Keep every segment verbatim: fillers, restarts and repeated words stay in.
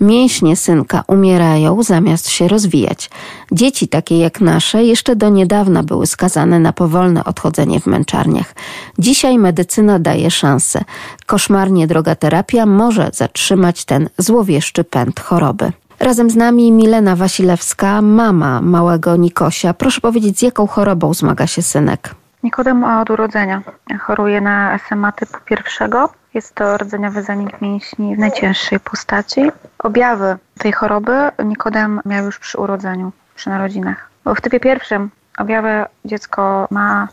Mięśnie synka umierają zamiast się rozwijać. Dzieci takie jak nasze jeszcze do niedawna były skazane na powolne odchodzenie w męczarniach. Dzisiaj medycyna daje szansę. Koszmarnie droga terapia może zatrzymać ten złowieszczy pęd choroby. Razem z nami Milena Wasilewska, mama małego Nikosia. Proszę powiedzieć, z jaką chorobą zmaga się synek? Nikodem od urodzenia choruje na S M A typu pierwszego. Jest to rdzeniowy zanik mięśni w najcięższej postaci. Objawy tej choroby Nikodem miał już przy urodzeniu, przy narodzinach. Bo w typie pierwszym objawy dziecko ma,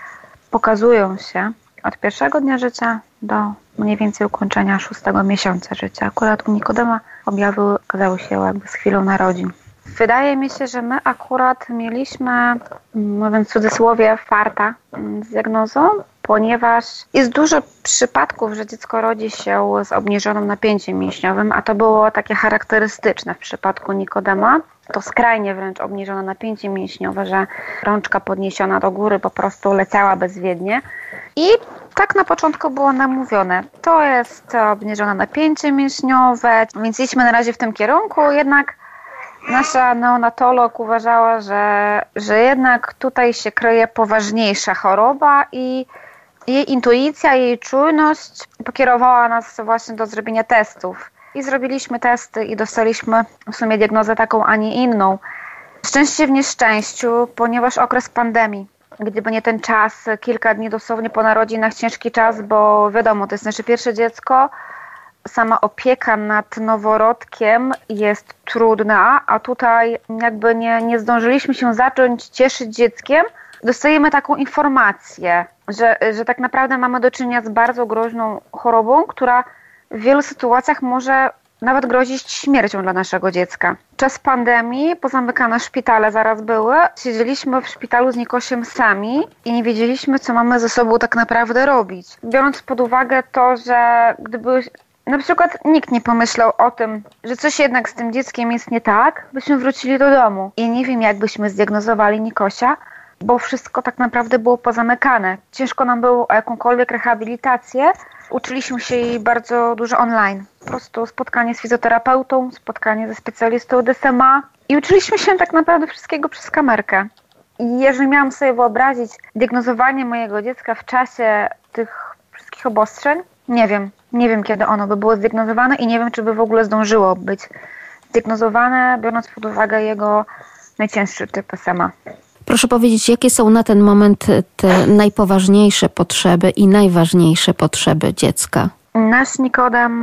pokazują się od pierwszego dnia życia do mniej więcej ukończenia szóstego miesiąca życia. Akurat u Nikodema objawy okazały się jakby z chwilą narodzin. Wydaje mi się, że my akurat mieliśmy, mówiąc w cudzysłowie, farta z diagnozą, ponieważ jest dużo przypadków, że dziecko rodzi się z obniżonym napięciem mięśniowym, a to było takie charakterystyczne w przypadku Nikodema. To skrajnie wręcz obniżone napięcie mięśniowe, że rączka podniesiona do góry po prostu leciała bezwiednie. I tak na początku było nam mówione, to jest obniżone napięcie mięśniowe, więc idźmy na razie w tym kierunku, jednak nasza neonatolog uważała, że, że jednak tutaj się kryje poważniejsza choroba i jej intuicja, jej czujność pokierowała nas właśnie do zrobienia testów. I zrobiliśmy testy i dostaliśmy w sumie diagnozę taką, a nie inną. Szczęście w nieszczęściu, ponieważ okres pandemii, gdyby nie ten czas, kilka dni dosłownie po narodzinach, ciężki czas, bo wiadomo, to jest nasze pierwsze dziecko, sama opieka nad noworodkiem jest trudna, a tutaj jakby nie, nie zdążyliśmy się zacząć cieszyć dzieckiem. Dostajemy taką informację, że, że tak naprawdę mamy do czynienia z bardzo groźną chorobą, która w wielu sytuacjach może nawet grozić śmiercią dla naszego dziecka. Czas pandemii, pozamykane szpitale zaraz były. Siedzieliśmy w szpitalu z Nikosiem sami i nie wiedzieliśmy, co mamy ze sobą tak naprawdę robić. Biorąc pod uwagę to, że gdyby na przykład nikt nie pomyślał o tym, że coś jednak z tym dzieckiem jest nie tak, byśmy wrócili do domu. I nie wiem, jak byśmy zdiagnozowali Nikosia, bo wszystko tak naprawdę było pozamykane. Ciężko nam było o jakąkolwiek rehabilitację. Uczyliśmy się jej bardzo dużo online. Po prostu spotkanie z fizjoterapeutą, spotkanie ze specjalistą od S M A i uczyliśmy się tak naprawdę wszystkiego przez kamerkę. I jeżeli miałam sobie wyobrazić diagnozowanie mojego dziecka w czasie tych wszystkich obostrzeń, nie wiem. Nie wiem, kiedy ono by było zdiagnozowane i nie wiem, czy by w ogóle zdążyło być zdiagnozowane, biorąc pod uwagę jego najcięższy typ S M A. Proszę powiedzieć, jakie są na ten moment te najpoważniejsze potrzeby i najważniejsze potrzeby dziecka? Nasz Nikodem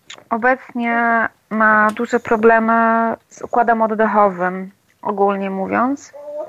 obecnie ma duże problemy z układem oddechowym, ogólnie mówiąc.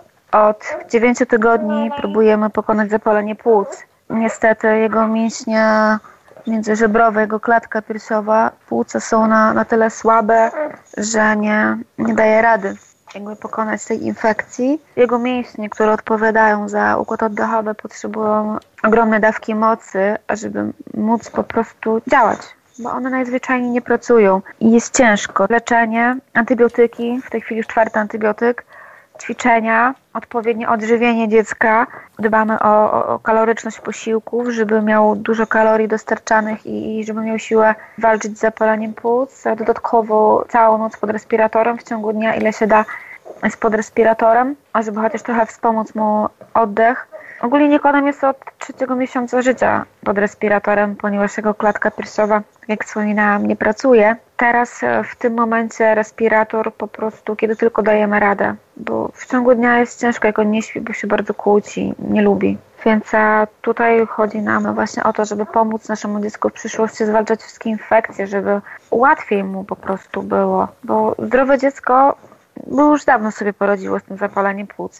Od dziewięciu tygodni próbujemy pokonać zapalenie płuc. Niestety jego mięśnie międzyżebrowe, jego klatka piersiowa, płuca są na, na tyle słabe, że nie, nie daje rady jakby pokonać tej infekcji. Jego mięśnie, które odpowiadają za układ oddechowy, potrzebują ogromne dawki mocy, ażeby móc po prostu działać, bo one najzwyczajniej nie pracują i jest ciężko. Leczenie, antybiotyki, w tej chwili już czwarty antybiotyk, ćwiczenia, odpowiednie odżywienie dziecka. Dbamy o, o, o kaloryczność posiłków, żeby miał dużo kalorii dostarczanych i, i żeby miał siłę walczyć z zapaleniem płuc. Dodatkowo całą noc pod respiratorem, w ciągu dnia ile się da z pod respiratorem, a żeby chociaż trochę wspomóc mu oddech. Ogólnie Nikodem jest od trzeciego miesiąca życia pod respiratorem, ponieważ jego klatka piersiowa, jak wspominałam, nie pracuje. Teraz w tym momencie respirator po prostu, kiedy tylko dajemy radę, bo w ciągu dnia jest ciężko, jak on nie śpi, bo się bardzo kłóci, nie lubi. Więc tutaj chodzi nam właśnie o to, żeby pomóc naszemu dziecku w przyszłości zwalczać wszystkie infekcje, żeby łatwiej mu po prostu było, bo zdrowe dziecko bo już dawno sobie poradziło z tym zapaleniem płuc.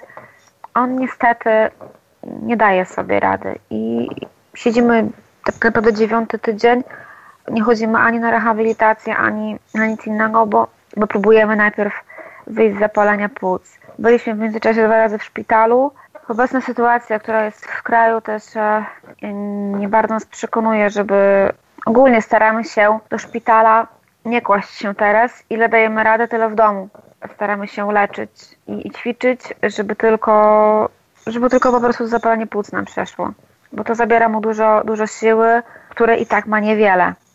On niestety nie daje sobie rady i siedzimy tak naprawdę dziewiąty tydzień, nie chodzimy ani na rehabilitację, ani na nic innego, bo, bo próbujemy najpierw wyjść z zapalenia płuc. Byliśmy w międzyczasie dwa razy w szpitalu. Obecna sytuacja, która jest w kraju, też nie bardzo nas przekonuje, żeby ogólnie staramy się do szpitala nie kłaść się teraz. Ile dajemy radę, tyle w domu. Staramy się leczyć i, i ćwiczyć, żeby tylko, żeby tylko po prostu zapalenie płuc nam przeszło. Bo to zabiera mu dużo, dużo siły, które i tak ma niewiele.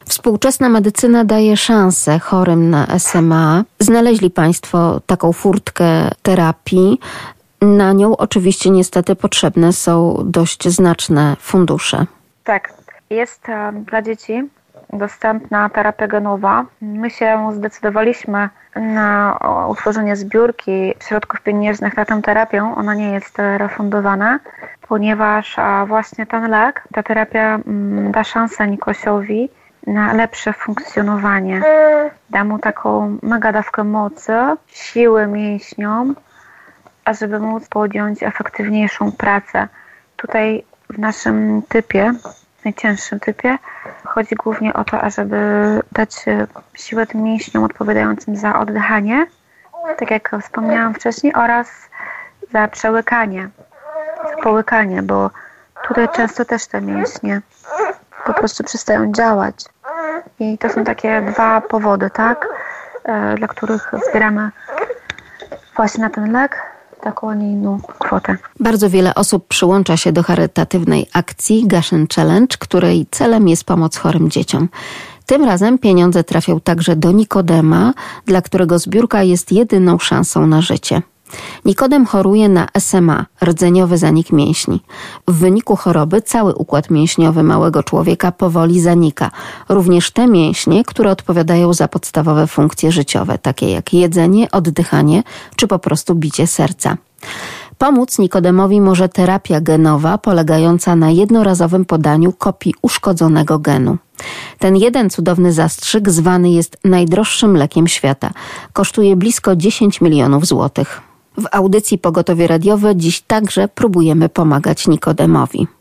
Współczesna medycyna daje szansę chorym na S M A. Znaleźli Państwo taką furtkę terapii. Na nią oczywiście niestety potrzebne są dość znaczne fundusze. Tak, jest dla dzieci dostępna terapia genowa. My się zdecydowaliśmy na utworzenie zbiórki środków pieniężnych na tę terapię. Ona nie jest refundowana, ponieważ właśnie ten lek, ta terapia da szansę Nikosiowi na lepsze funkcjonowanie. Da mu taką mega dawkę mocy, siły mięśniom, ażeby móc podjąć efektywniejszą pracę. Tutaj w naszym typie, najcięższym typie, chodzi głównie o to, ażeby dać siłę tym mięśniom odpowiadającym za oddychanie, tak jak wspomniałam wcześniej, oraz za przełykanie, za połykanie, bo tutaj często też te mięśnie po prostu przestają działać. I to są takie dwa powody, tak, dla których zbieramy właśnie na ten lek taką, a nie inną kwotę. Bardzo wiele osób przyłącza się do charytatywnej akcji Goshen Challenge, której celem jest pomoc chorym dzieciom. Tym razem pieniądze trafią także do Nikodema, dla którego zbiórka jest jedyną szansą na życie. Nikodem choruje na S M A, rdzeniowy zanik mięśni. W wyniku choroby cały układ mięśniowy małego człowieka powoli zanika. Również te mięśnie, które odpowiadają za podstawowe funkcje życiowe, takie jak jedzenie, oddychanie czy po prostu bicie serca. Pomóc Nikodemowi może terapia genowa polegająca na jednorazowym podaniu kopii uszkodzonego genu. Ten jeden cudowny zastrzyk zwany jest najdroższym lekiem świata. Kosztuje blisko dziesięć milionów złotych. W audycji Pogotowie Radiowe dziś także próbujemy pomagać Nikodemowi.